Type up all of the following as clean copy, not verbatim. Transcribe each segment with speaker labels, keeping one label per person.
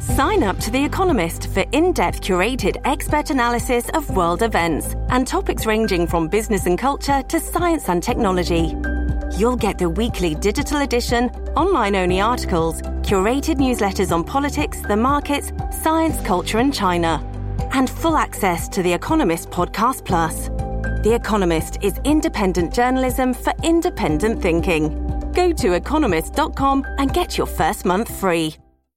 Speaker 1: Sign up to The Economist for in-depth curated expert analysis of world events and topics ranging from business and culture to science and technology. You'll get the weekly digital edition, online-only articles, curated newsletters on politics, the markets, science, culture and China, and full access to The Economist Podcast Plus. The Economist is independent journalism for independent thinking. Go to economist.com and get your first month free.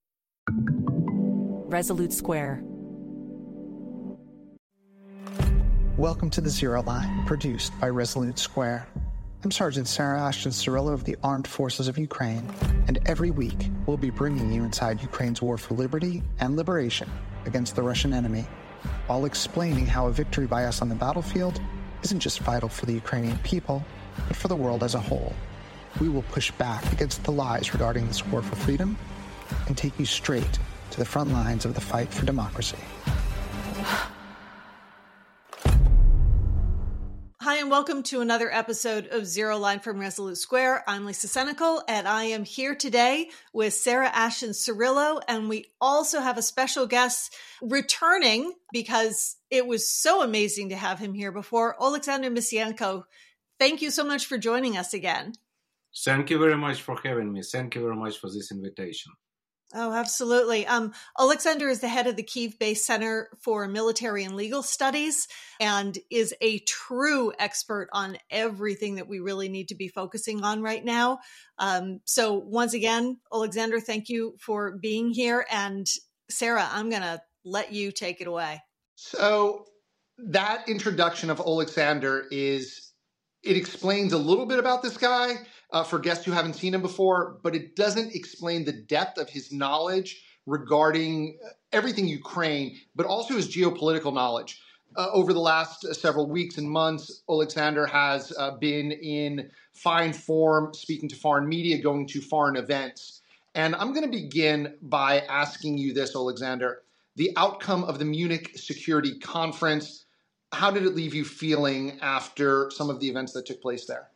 Speaker 2: Resolute Square.
Speaker 3: Welcome to the Zero Line, produced by Resolute Square. I'm Sergeant Sarah Ashton Cirillo of the Armed Forces of Ukraine, and every week we'll be bringing you inside Ukraine's war for liberty and liberation against the Russian enemy, while explaining how a victory by us on the battlefield isn't just vital for the Ukrainian people, but for the world as a whole. We will push back against the lies regarding this war for freedom and take you straight to the front lines of the fight for democracy.
Speaker 4: Hi, and welcome to another episode of Zero Line from Resolute Square. I'm Lisa Senecal, and I am here today with Sarah Ashton Cirillo, and we also have a special guest returning because it was so amazing to have him here before, Alexander Misienko. Thank you so much for joining us again.
Speaker 5: Thank you very much for having me. Thank you very much for this invitation.
Speaker 4: Oh, absolutely. Alexander is the head of the Kyiv-based Center for Military and Legal Studies and is a true expert on everything that we really need to be focusing on right now. So once again, Alexander, thank you for being here. And Sarah, I'm going to let you take it away.
Speaker 6: So that introduction of Alexander it explains a little bit about this guy for guests who haven't seen him before, but it doesn't explain the depth of his knowledge regarding everything Ukraine, but also his geopolitical knowledge. Over the last several weeks and months, Alexander has been in fine form, speaking to foreign media, going to foreign events. And I'm going to begin by asking you this, Alexander. The outcome of the Munich Security Conference, how did it leave you feeling after some of the events that took place there?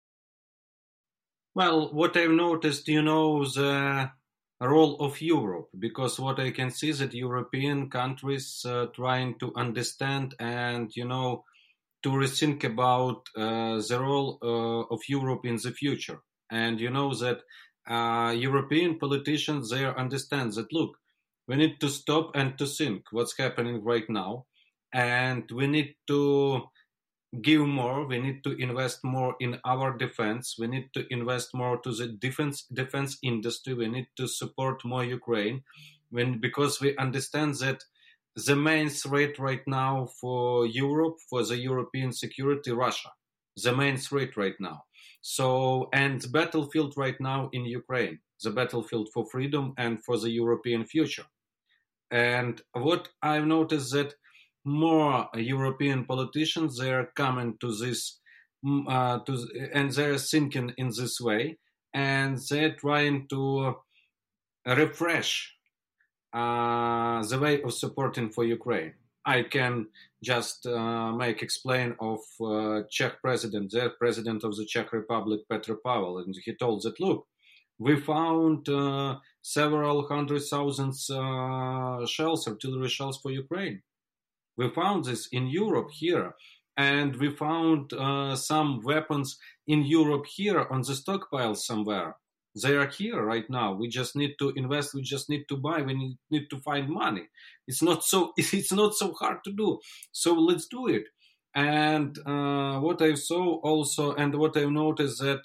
Speaker 5: Well, what I've noticed, the role of Europe, because what I can see is that European countries trying to understand and, to rethink about the role of Europe in the future. And that European politicians, they understand that, look, we need to stop and to think what's happening right now. And we need to give more. We need to invest more in our defense. We need to invest more to the defense industry. We need to support more Ukraine, because we understand that the main threat right now for Europe, for the European security, Russia, the main threat right now. So, and the battlefield right now in Ukraine, the battlefield for freedom and for the European future. And what I've noticed that more European politicians, they are coming to this, and they're thinking in this way, and they're trying to refresh the way of supporting for Ukraine. I can just explain of Czech president, the president of the Czech Republic, Petr Pavel, and he told that, look, we found several 100,000 shells, artillery shells for Ukraine. We found this in Europe here, and we found some weapons in Europe here on the stockpile somewhere. They are here right now. We just need to invest. We just need to buy. We need to find money. It's not so hard to do. So let's do it. And what I saw also, and what I noticed that,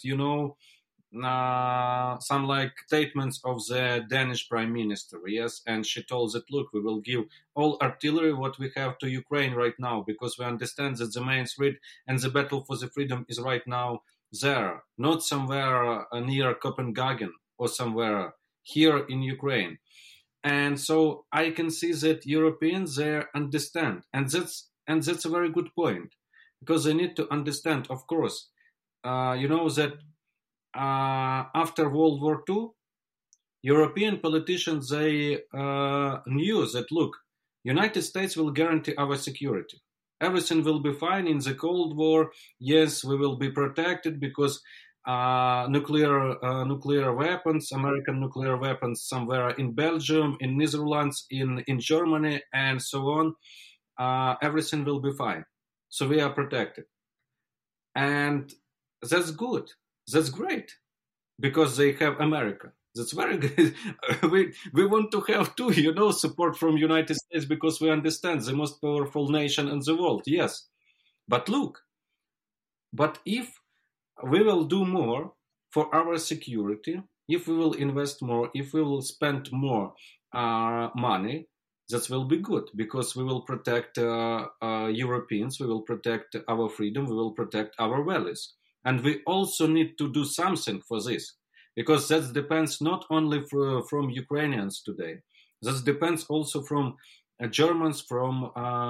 Speaker 5: some statements of the Danish prime minister, yes, and she told that, look, we will give all artillery what we have to Ukraine right now, because we understand that the main threat and the battle for the freedom is right now there, not somewhere near Copenhagen or somewhere here in Ukraine. And so I can see that Europeans, they understand, and that's a very good point, because they need to understand, of course, that after World War II, European politicians, they knew that, look, United States will guarantee our security. Everything will be fine in the Cold War. Yes, we will be protected because nuclear weapons, American nuclear weapons somewhere in Belgium, in Netherlands, in Germany, and so on, everything will be fine. So we are protected. And that's good. That's great. Because they have America. That's very good. we want to have too, support from United States because we understand the most powerful nation in the world. Yes. But look, if we will do more for our security, if we will invest more, if we will spend more money, that will be good because we will protect Europeans, we will protect our freedom, we will protect our values. And we also need to do something for this because that depends not only from Ukrainians today, that depends also from Germans, from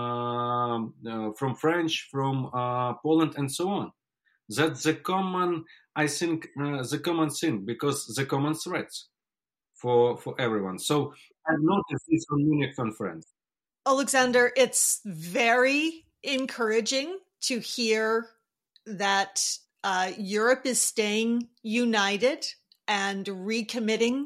Speaker 5: French, from Poland, and so on. That's the common, I think, the common thing because the common threats for everyone. So I've noticed this on Munich conference.
Speaker 4: Alexander, it's very encouraging to hear that Europe is staying united and recommitting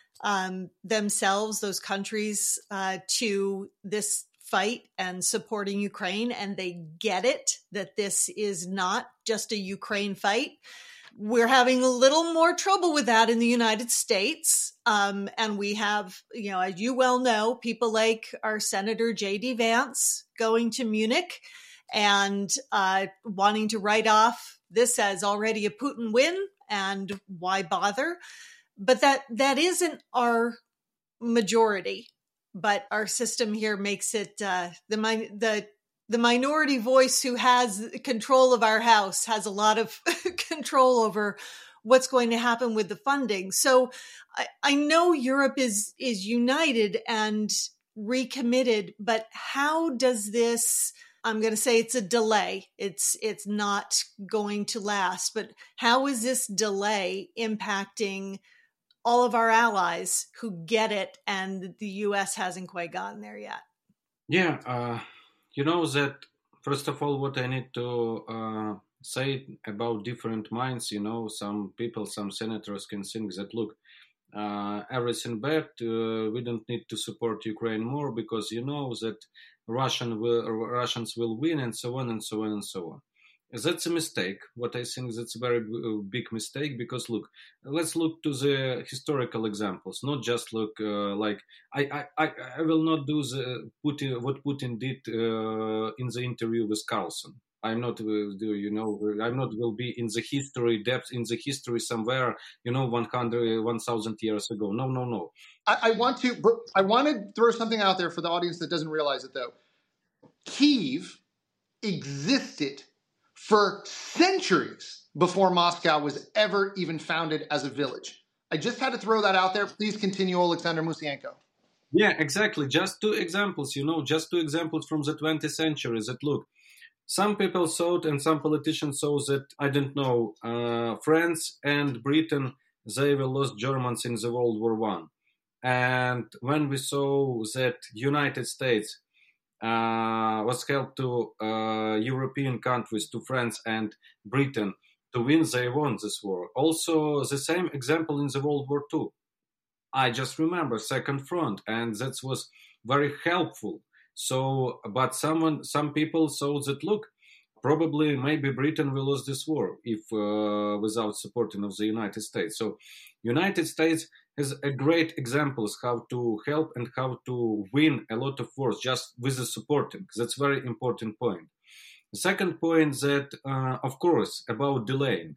Speaker 4: themselves, those countries, to this fight and supporting Ukraine. And they get it, that this is not just a Ukraine fight. We're having a little more trouble with that in the United States. And we have, as you well know, people like our Senator J.D. Vance going to Munich and wanting to write off this as already a Putin win, and why bother? But that isn't our majority. But our system here makes it the minority voice who has control of our house has a lot of control over what's going to happen with the funding. So I know Europe is united and recommitted, but how does this, I'm going to say it's a delay. It's not going to last, but how is this delay impacting all of our allies who get it and the U.S. hasn't quite gotten there yet?
Speaker 5: Yeah, that, first of all, what I need to say about different minds, some people, some senators can think that, look, everything bad, we don't need to support Ukraine more because that Russians will win and so on and so on and so on. That's a mistake. What I think that's a very big mistake because look, let's look to the historical examples, not just look like I will not do what Putin did in the interview with Carlson. I'm not I'm not will be in the history depth in the history somewhere 1,000 years ago. No.
Speaker 6: I want to throw something out there for the audience that doesn't realize it though. Kyiv existed for centuries before Moscow was ever even founded as a village. I just had to throw that out there. Please continue, Alexander Musienko.
Speaker 5: Yeah, exactly. Just two examples, from the 20th century that look, some people thought and some politicians thought that, I don't know, France and Britain, they were lost Germans in the World War I. And when we saw that United States was helped to European countries, to France and Britain, to win, they won this war. Also, the same example in the World War II. I just remember Second Front, and that was very helpful. So, but some people thought that, look, probably maybe Britain will lose this war if without supporting of the United States. So, United States has a great examples how to help and how to win a lot of wars just with the supporting. That's a very important point. The second point that, of course, about delaying.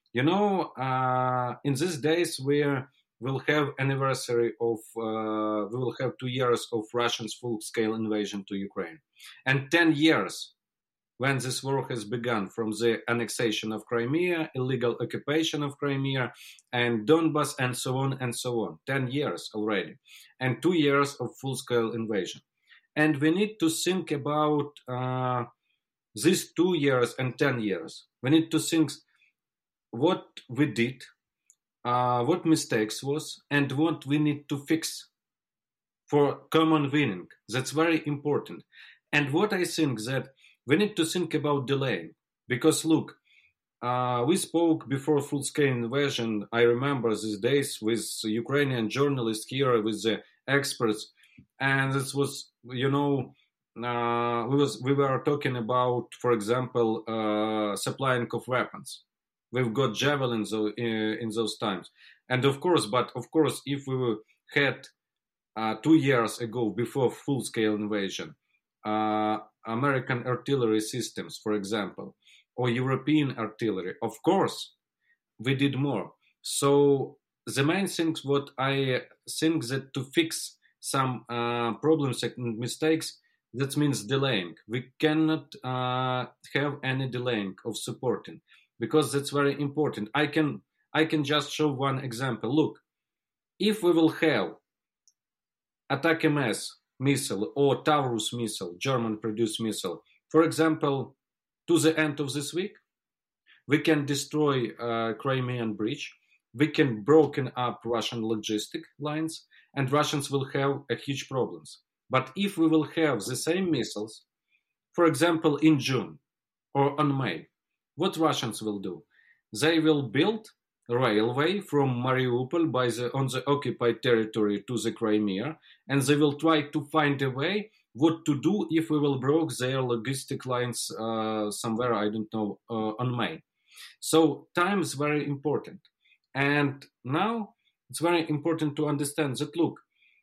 Speaker 5: In these days we'll have anniversary of, we will have 2 years of Russia's full-scale invasion to Ukraine. And 10 years when this war has begun, from the annexation of Crimea, illegal occupation of Crimea, and Donbass, and so on and so on. 10 years already. And 2 years of full-scale invasion. And we need to think about these 2 years and 10 years. We need to think what we did, what mistakes was, and what we need to fix for common winning. That's very important. And what I think that we need to think about delaying, because look, we spoke before full-scale invasion. I remember these days with Ukrainian journalists here, with the experts, and this was, we were talking about, for example, supplying of weapons. We've got javelins in those times, and of course, if we had 2 years ago, before full-scale invasion, American artillery systems, for example, or European artillery, of course, we did more. So the main thing, what I think, that to fix some problems and mistakes, that means delaying. We cannot have any delaying of supporting, because that's very important. I can just show one example. Look, if we will have ATACMS missile or Taurus missile, German-produced missile, for example, to the end of this week, we can destroy Crimean Bridge, we can broken up Russian logistic lines, and Russians will have a huge problems. But if we will have the same missiles, for example, in June or on May, what Russians will do? They will build a railway from Mariupol on the occupied territory to the Crimea, and they will try to find a way what to do if we will break their logistic lines somewhere, I don't know, on May. So time is very important. And now it's very important to understand that, look,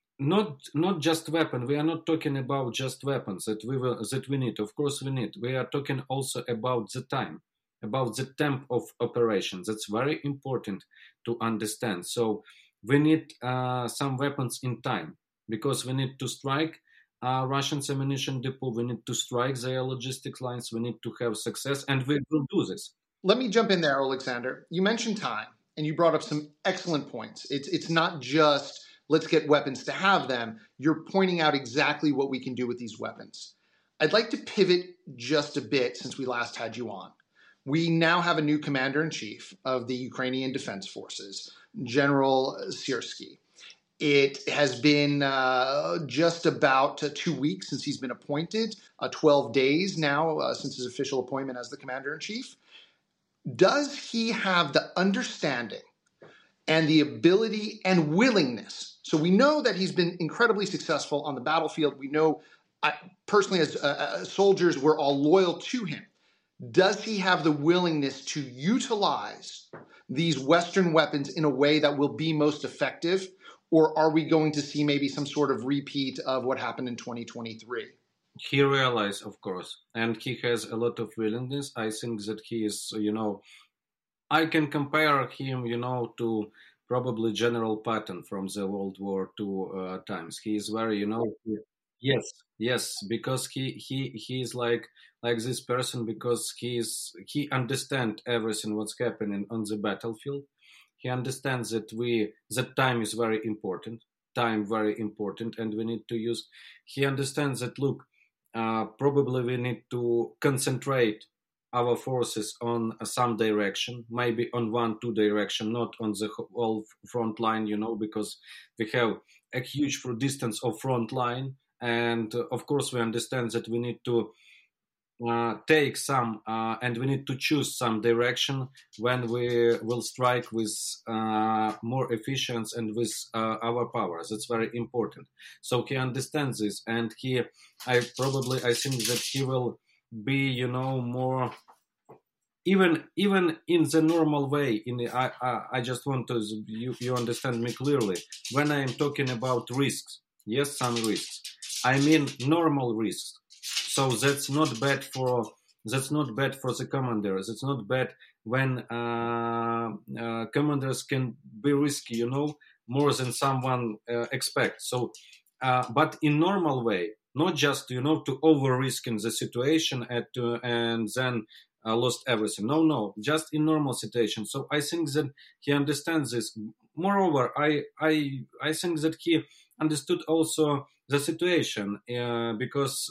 Speaker 5: not just weapon. We are not talking about just weapons that we need. Of course we need. We are talking also about the time, about the tempo of operations. That's very important to understand. So we need some weapons in time, because we need to strike Russians' ammunition depot. We need to strike their logistics lines. We need to have success, and we will do this.
Speaker 6: Let me jump in there, Alexander. You mentioned time, and you brought up some excellent points. It's not just let's get weapons to have them. You're pointing out exactly what we can do with these weapons. I'd like to pivot just a bit since we last had you on. We now have a new commander-in-chief of the Ukrainian Defense Forces, General Syrskyi. It has been just about 2 weeks since he's been appointed, 12 days now since his official appointment as the commander-in-chief. Does he have the understanding and the ability and willingness? So we know that he's been incredibly successful on the battlefield. We know, personally, as soldiers, we're all loyal to him. Does he have the willingness to utilize these Western weapons in a way that will be most effective? Or are we going to see maybe some sort of repeat of what happened in 2023?
Speaker 5: He realized, of course, and he has a lot of willingness. I think that he is, I can compare him, to probably General Patton from the World War II times. He is very, yes, because he is like this person, because he understands everything what's happening on the battlefield. He understands that time is very important, and we need to use. He understands that, look, probably we need to concentrate our forces on some direction, maybe on 1-2 direction, not on the whole front line, because we have a huge distance of front line. And of course, we understand that we need to take some, and we need to choose some direction when we will strike with more efficiency and with our powers. It's very important. So he understands this, and I think that he will be, more, even in the normal way. I just want to you understand me clearly when I am talking about risks. Yes, some risks. I mean normal risks. So that's not bad for the commanders. It's not bad when commanders can be risky, more than someone expects. So, but in normal way, not just to over risk in the situation and then lost everything. No, just in normal situation. So I think that he understands this. Moreover, I think that he understood also the situation because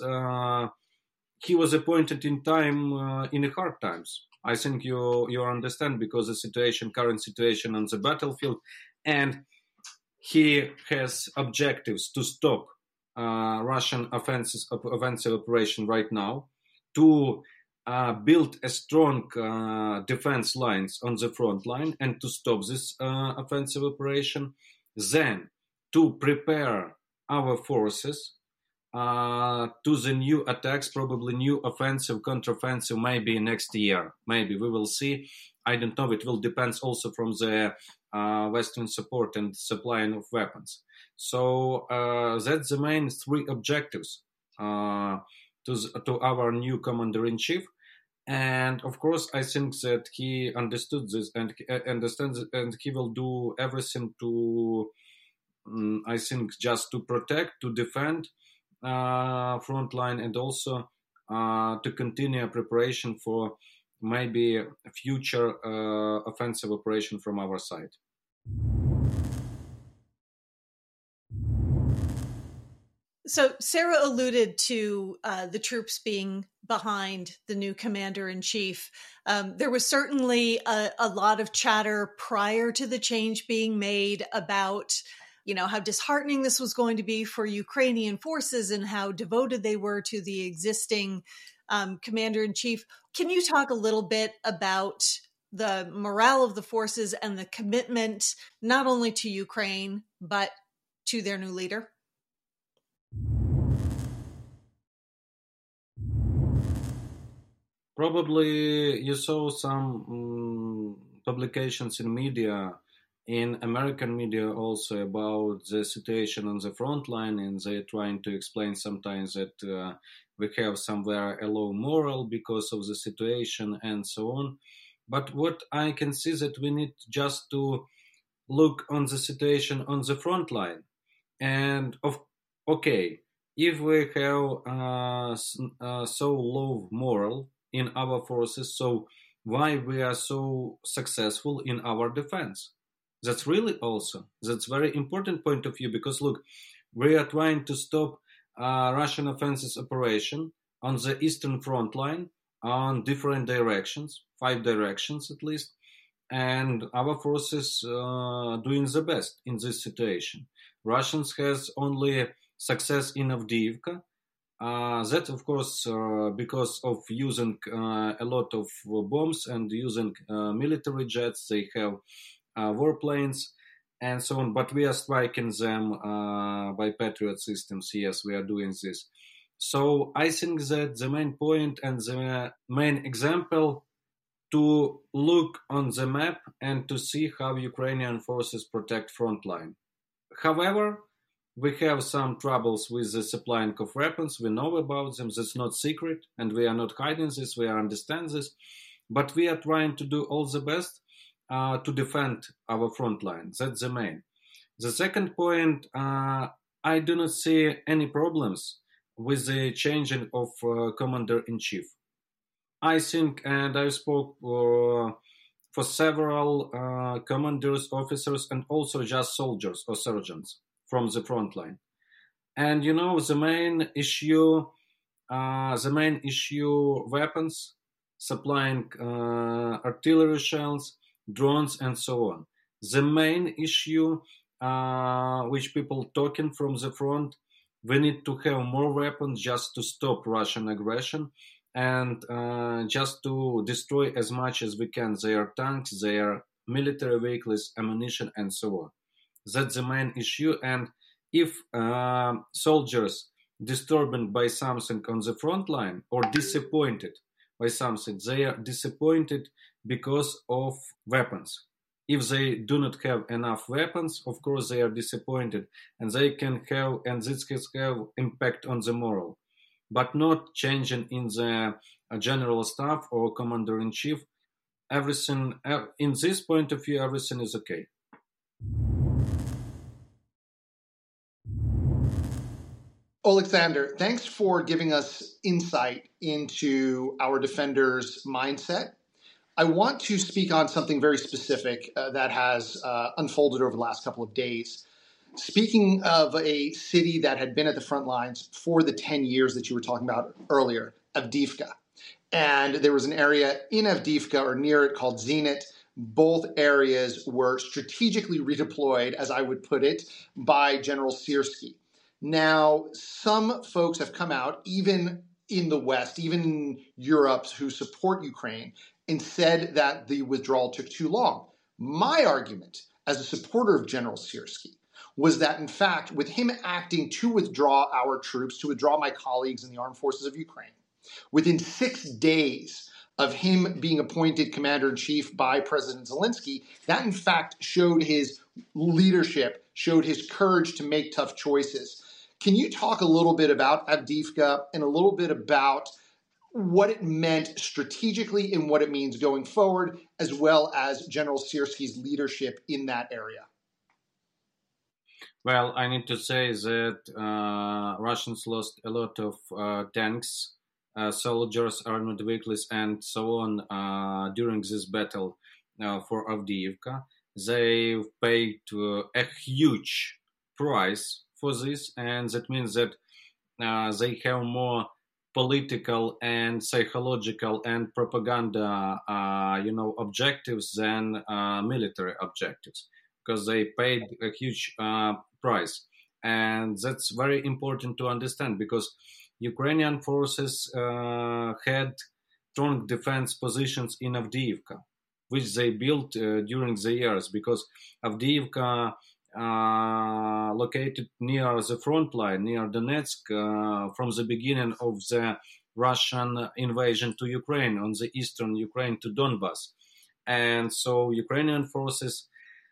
Speaker 5: he was appointed in time in the hard times. I think you understand, because the current situation on the battlefield, and he has objectives to stop Russian offensive operation right now, to build a strong defense lines on the front line and to stop this offensive operation. Then to prepare our forces to the new attacks, probably new offensive, counteroffensive, maybe next year. Maybe we will see. I don't know. It will depend also from the Western support and supplying of weapons. So that's the main three objectives to our new commander-in-chief. And of course, I think that he understood this and understands it, and he will do everything to, I think, just to protect, to defend front line, and also to continue preparation for maybe a future offensive operation from our side.
Speaker 4: So Sarah alluded to the troops being behind the new commander-in-chief. There was certainly a lot of chatter prior to the change being made about, how disheartening this was going to be for Ukrainian forces and how devoted they were to the existing commander-in-chief. Can you talk a little bit about the morale of the forces and the commitment not only to Ukraine, but to their new leader?
Speaker 5: Probably you saw some publications in media, in American media also, about the situation on the front line, and they're trying to explain sometimes that we have somewhere a low moral because of the situation and so on. But what I can see that we need just to look on the situation on the front line. And if we have so low moral in our forces, so why we are so successful in our defense? That's very important point of view, because look, we are trying to stop Russian offensive operation on the eastern front line on different directions, 5 directions at least, and our forces doing the best in this situation. Russians has only success in Avdiivka. That, of course, because of using a lot of bombs and using military jets, they have warplanes and so on. But we are striking them by Patriot systems. Yes, we are doing this. So I think that the main point and the main example to look on the map and to see how Ukrainian forces protect front line. However, we have some troubles with the supplying of weapons. We know about them. That's not secret, and we are not hiding this. We understand this, but we are trying to do all the best to defend our front line. That's the main. The second point, I do not see any problems with the changing of commander-in-chief. I think, and I spoke for several commanders, officers, and also just soldiers or sergeants from the front line. And the main issue, weapons, supplying artillery shells, drones, and so on. The main issue, which people talking from the front, we need to have more weapons just to stop Russian aggression and just to destroy as much as we can their tanks, their military vehicles, ammunition, and so on. That's the main issue. And if soldiers disturbed by something on the front line or disappointed by something, they are disappointed because of weapons. If they do not have enough weapons, of course they are disappointed, and they can have, and this can have impact on the moral, but not changing in the general staff or commander-in-chief. Everything, in this point of view, everything is okay.
Speaker 6: Alexander, thanks for giving us insight into our defenders' mindset. I want to speak on something very specific that has unfolded over the last couple of days. Speaking of a city that had been at the front lines for the 10 years that you were talking about earlier, Avdiivka. And there was an area in Avdiivka or near it called Zenit. Both areas were strategically redeployed, as I would put it, by General Syrskyi. Now, some folks have come out, even in the West, even Europe, who support Ukraine, and said that the withdrawal took too long. My argument as a supporter of General Syrskyi was that, in fact, with him acting to withdraw our troops, to withdraw my colleagues in the armed forces of Ukraine, within 6 days of him being appointed commander-in-chief by President Zelensky, that, in fact, showed his leadership, showed his courage to make tough choices. Can you talk a little bit about Avdiivka and a little bit about what it meant strategically and what it means going forward, as well as General Syrskyi's leadership in that area?
Speaker 5: Well, I need to say that Russians lost a lot of tanks, soldiers, armored vehicles, and so on during this battle for Avdiivka. They paid a huge price for this, and that means that they have more political and psychological and propaganda, objectives than military objectives, because they paid a huge price. And that's very important to understand, because Ukrainian forces had strong defense positions in Avdiivka, which they built during the years, because Avdiivka located near the front line, near Donetsk, from the beginning of the Russian invasion to Ukraine, on the eastern Ukraine to Donbass. And so Ukrainian forces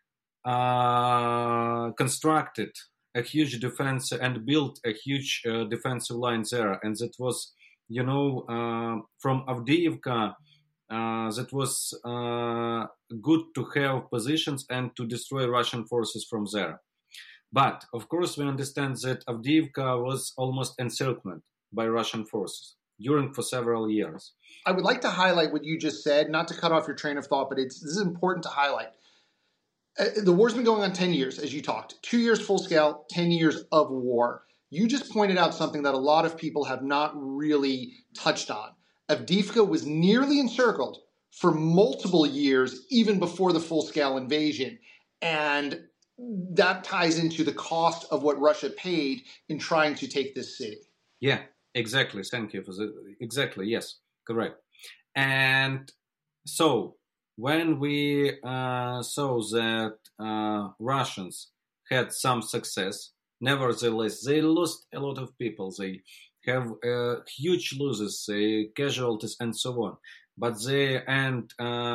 Speaker 5: constructed a huge defense and built a huge defensive line there. And that was, from Avdiivka, that was good to have positions and to destroy Russian forces from there. But, of course, we understand that Avdiivka was almost encircled by Russian forces for several years.
Speaker 6: I would like to highlight what you just said, not to cut off your train of thought, but this is important to highlight. The war's been going on 10 years, as you talked. 2 years full scale, 10 years of war. You just pointed out something that a lot of people have not really touched on. Avdiivka was nearly encircled for multiple years, even before the full-scale invasion. And that ties into the cost of what Russia paid in trying to take this city.
Speaker 5: Yeah, exactly. Thank you for that. Exactly, yes, correct. And so when we saw that Russians had some success, nevertheless, they lost a lot of people. They have huge losses, casualties, and so on. But they had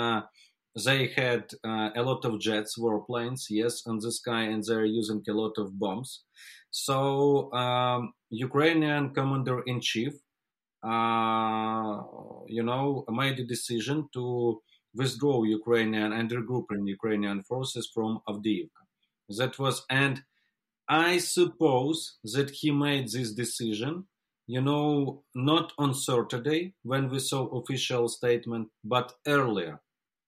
Speaker 5: a lot of jets, warplanes, yes, on the sky, and they're using a lot of bombs. So Ukrainian commander-in-chief, made a decision to withdraw Ukrainian and regrouping Ukrainian forces from Avdiivka. That was, and I suppose that he made this decision, not on Saturday when we saw official statement, but earlier,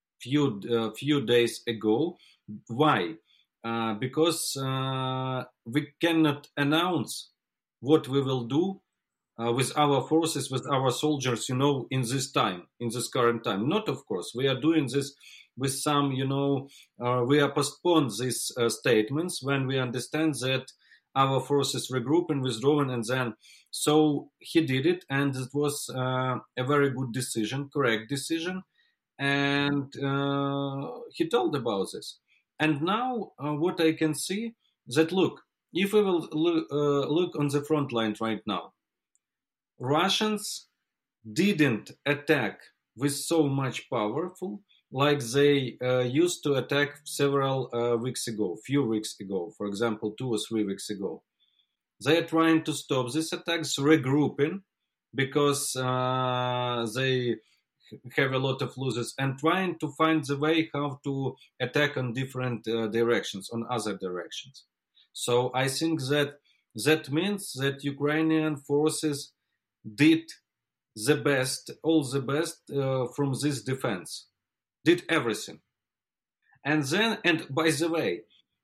Speaker 5: few days ago. Why? Because we cannot announce what we will do with our forces, with our soldiers, in this time, in this current time. Not, of course, we are doing this with some, we are postponed these statements when we understand that our forces regroup and withdrawing, and then, so he did it, and it was a very good decision, correct decision, and he told about this. And now what I can see, that look, if we will look on the front line right now, Russians didn't attack with so much powerful like they used to attack several few weeks ago, for example, 2 or 3 weeks ago. They are trying to stop these attacks, regrouping, because they have a lot of losses, and trying to find the way how to attack on different directions, on other directions. So I think that means that Ukrainian forces did the best, all the best from this defense. Did everything. And by the way,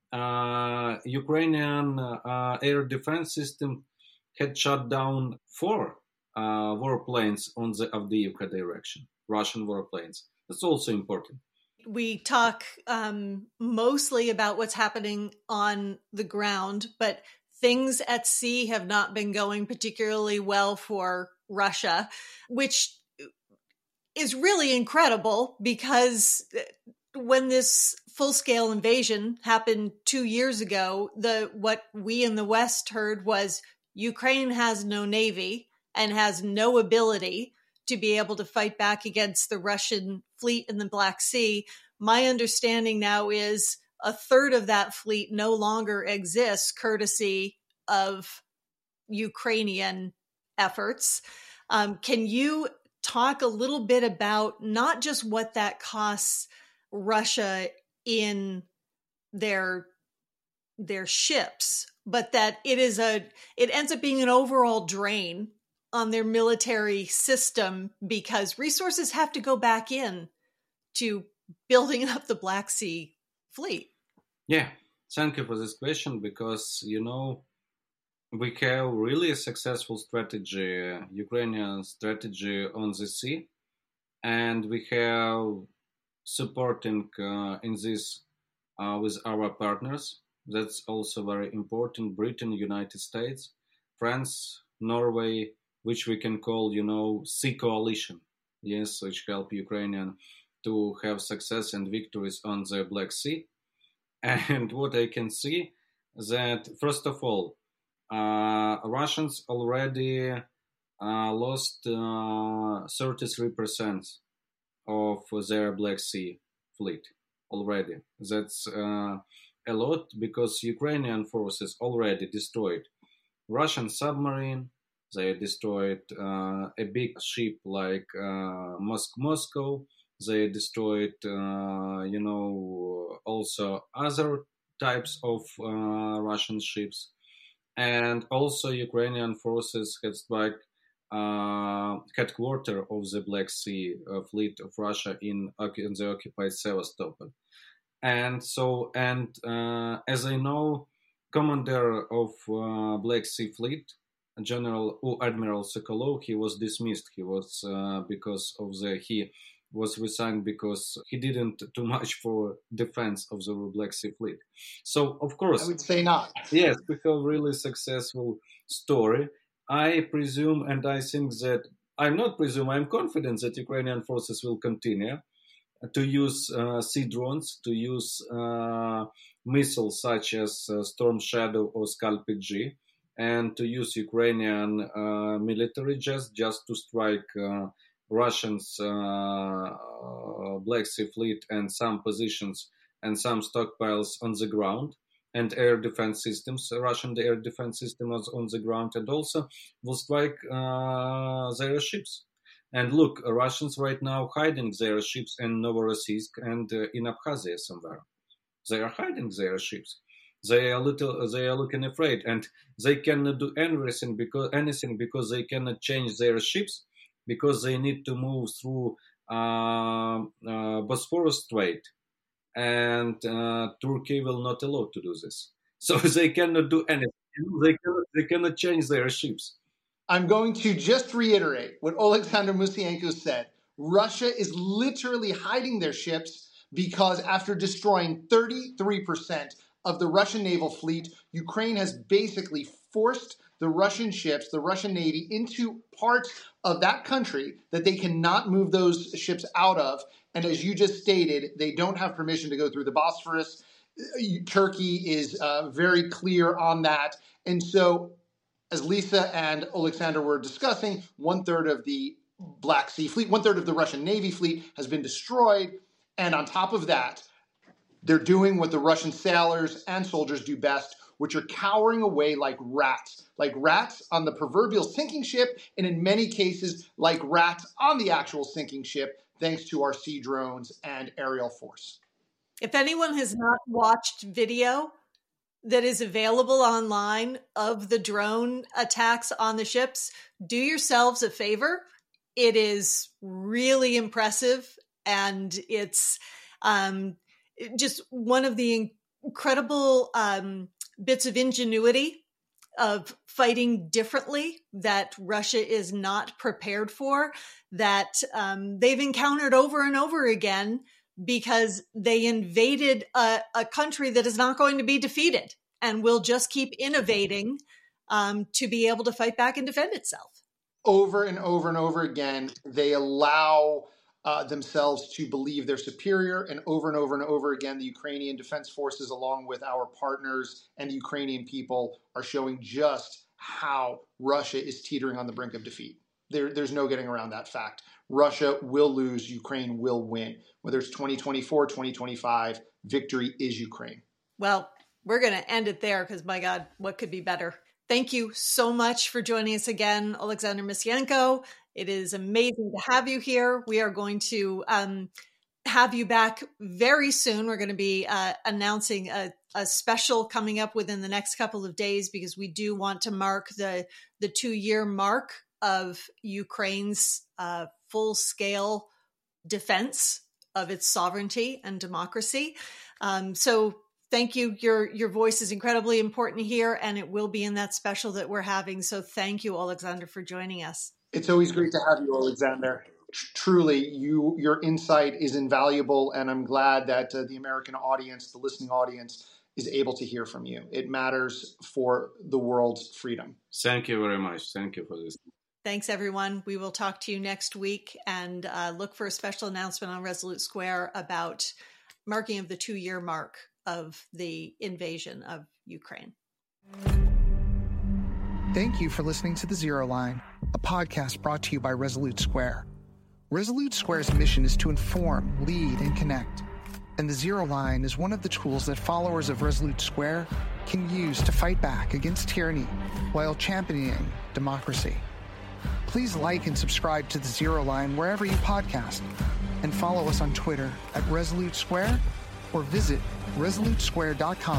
Speaker 5: Ukrainian air defense system had shut down 4 warplanes on the Avdiivka direction, Russian warplanes. That's also important.
Speaker 4: We talk mostly about what's happening on the ground, but things at sea have not been going particularly well for Russia, which is really incredible because when this full-scale invasion happened 2 years ago, what we in the West heard was Ukraine has no navy and has no ability to be able to fight back against the Russian fleet in the Black Sea. My understanding now is a third of that fleet no longer exists, courtesy of Ukrainian efforts. Can you talk a little bit about not just what that costs Russia in their ships, but that it ends up being an overall drain on their military system because resources have to go back in to building up the Black Sea fleet?
Speaker 5: Yeah, thank you for this question because, we have really a successful strategy, Ukrainian strategy on the sea, and we have supporting in this with our partners. That's also very important. Britain, United States, France, Norway, which we can call, Sea Coalition, yes, which help Ukrainian to have success and victories on the Black Sea. And what I can see that, first of all, Russians already lost 33% of their Black Sea fleet already. That's a lot because Ukrainian forces already destroyed Russian submarine. They destroyed a big ship like Moscow. They destroyed, also other types of Russian ships. And also Ukrainian forces had struck headquarters of the Black Sea fleet of Russia in the occupied Sevastopol. And so, as I know, commander of Black Sea Fleet, Admiral Sokolov, he was dismissed. He was he was resigned because he didn't do much for defense of the Black Sea Fleet. So, of course,
Speaker 6: I would say not.
Speaker 5: Yes, we have really successful story. I presume, and I think that I'm confident that Ukrainian forces will continue to use sea drones, to use missiles such as Storm Shadow or Scalp-G, and to use Ukrainian military just to strike Russians' Black Sea Fleet and some positions and some stockpiles on the ground, and air defense systems. Russian air defense system was on the ground, and also will strike their ships. And look, Russians right now hiding their ships in Novorossiysk and in Abkhazia somewhere. They are hiding their ships. They are looking afraid, and they cannot do anything because they cannot change their ships, because they need to move through Bosphorus Strait, and Turkey will not allow to do this. So they cannot do anything. They cannot change their ships.
Speaker 6: I'm going to just reiterate what Oleksandr Musienko said. Russia is literally hiding their ships because after destroying 33% of the Russian naval fleet, Ukraine has basically forced the Russian ships, the Russian Navy, into parts of that country that they cannot move those ships out of. And as you just stated, they don't have permission to go through the Bosphorus. Turkey is very clear on that. And so, as Lisa and Oleksandr were discussing, 1/3 of the Black Sea Fleet, 1/3 of the Russian Navy fleet has been destroyed. And on top of that, they're doing what the Russian sailors and soldiers do best, which are cowering away like rats on the proverbial sinking ship, and in many cases, like rats on the actual sinking ship, thanks to our sea drones and aerial force.
Speaker 4: If anyone has not watched video that is available online of the drone attacks on the ships, do yourselves a favor. It is really impressive, and it's just one of the incredible bits of ingenuity of fighting differently that Russia is not prepared for, that they've encountered over and over again, because they invaded a country that is not going to be defeated and will just keep innovating to be able to fight back and defend itself.
Speaker 6: over and over and over again, they allow themselves to believe they're superior. And over again, the Ukrainian Defense Forces, along with our partners and the Ukrainian people, are showing just how Russia is teetering on the brink of defeat. There's no getting around that fact. Russia will lose. Ukraine will win. Whether it's 2024, 2025, victory is Ukraine.
Speaker 4: Well, we're going to end it there because, my God, what could be better? Thank you so much for joining us again, Alexander Misyenko. It is amazing to have you here. We are going to have you back very soon. We're going to be announcing a special coming up within the next couple of days because we do want to mark the 2-year mark of Ukraine's full-scale defense of its sovereignty and democracy. So thank you. Your voice is incredibly important here, and it will be in that special that we're having. So thank you, Alexander, for joining us.
Speaker 6: It's always great to have you, Alexander. Truly, your insight is invaluable, and I'm glad that the American audience, the listening audience, is able to hear from you. It matters for the world's freedom.
Speaker 5: Thank you very much. Thank you for this.
Speaker 4: Thanks, everyone. We will talk to you next week, and look for a special announcement on Resolute Square about marking of the 2-year mark of the invasion of Ukraine.
Speaker 3: Thank you for listening to The Zero Line, a podcast brought to you by Resolute Square. Resolute Square's mission is to inform, lead, and connect. And The Zero Line is one of the tools that followers of Resolute Square can use to fight back against tyranny while championing democracy. Please like and subscribe to The Zero Line wherever you podcast, and follow us on Twitter at Resolute Square or visit resolutesquare.com.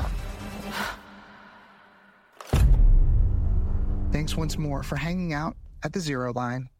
Speaker 3: Thanks once more for hanging out at The Zero Line.